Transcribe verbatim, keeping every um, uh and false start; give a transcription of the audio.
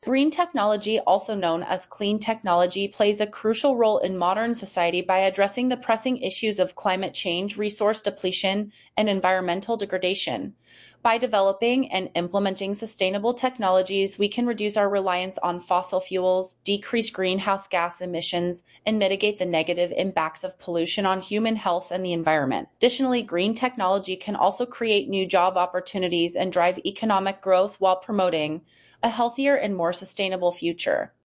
Green technology, also known as clean technology, plays a crucial role in modern society by addressing the pressing issues of climate change, resource depletion, and environmental degradation. By developing and implementing sustainable technologies, we can reduce our reliance on fossil fuels, decrease greenhouse gas emissions, and mitigate the negative impacts of pollution on human health and the environment. Additionally, green technology can also create new job opportunities and drive economic growth while promoting a healthier and more sustainable future.